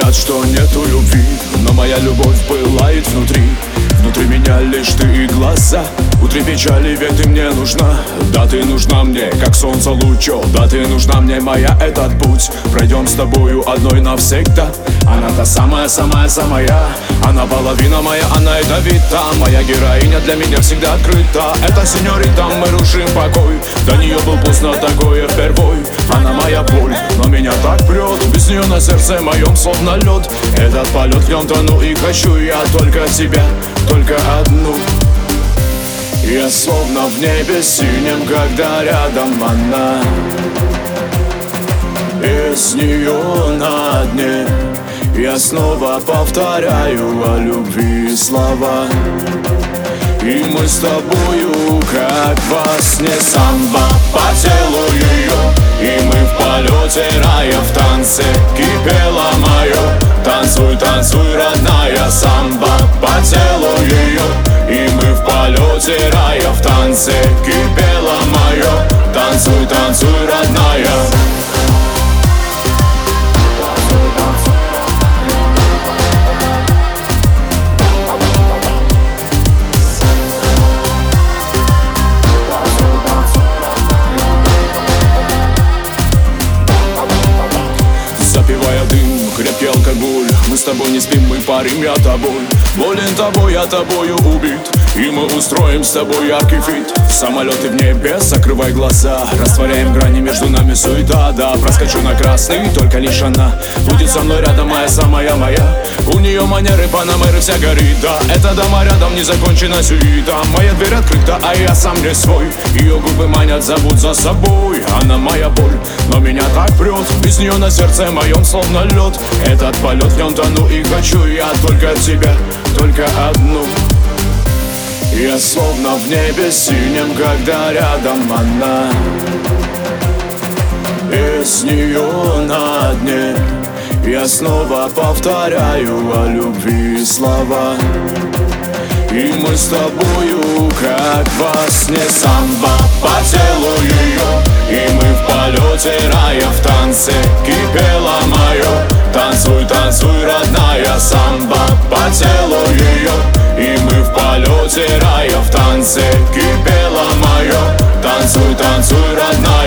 говорят, что нету любви, но моя любовь пылает внутри. Внутри меня лишь ты и глаза. Утри печали, ведь ты мне нужна. Да, ты нужна мне, как солнце лучо. Да, ты нужна мне, моя, этот путь пройдем с тобою одной навсегда. Она та самая-самая-самая. Она половина моя, она ядовита. Моя героиня для меня всегда открыта. Это сеньорита, мы рушим покой. До нее был пусто такое впервой. Она моя боль, но меня так прет. Без нее на сердце моем словно лед. Этот полет, в нем тону и хочу я только тебя, только одну. Я словно в небе синем, когда рядом она. Без нее на дне я снова повторяю о любви слова. И мы с тобою, как во сне, самбо по телу ее. И мы в полете рая, в танце кипело мое. Танцуй, танцуй, родная, самбо по телу ее. И мы в полете рая, в танце кипело мое. Танцуй, танцуй, родная. Запивая дым, крепкий алкоголь. Мы с тобой не спим, мы парим, я тобой. Болен тобой, я тобою убит. И мы устроим с тобой яркий фит. Самолеты в небе, закрывай глаза. Растворяем грани, между нами суета. Да, проскочу на красный, только лишь она будет со мной рядом, моя самая моя. У нее манеры, панамеры, вся горит. Да, это дома рядом, не закончена сюита. Моя дверь открыта, а я сам не свой. Ее губы манят, зовут за собой. Она моя боль, но меня так прет. Без нее на сердце моем словно лед. Этот полет, в нем тону и хочу я только тебя, только одну. Я словно в небе синем, когда рядом она. Без нее на дне я снова повторяю о любви слова. И мы с тобою, как во сне, самбо по телу ее. И мы в полете рая, в танце кипело мое. Танцуй, танцуй, родная, самбо по телу ее. И мы в полете рая, в танце кипело мое. Танцуй, танцуй, родная.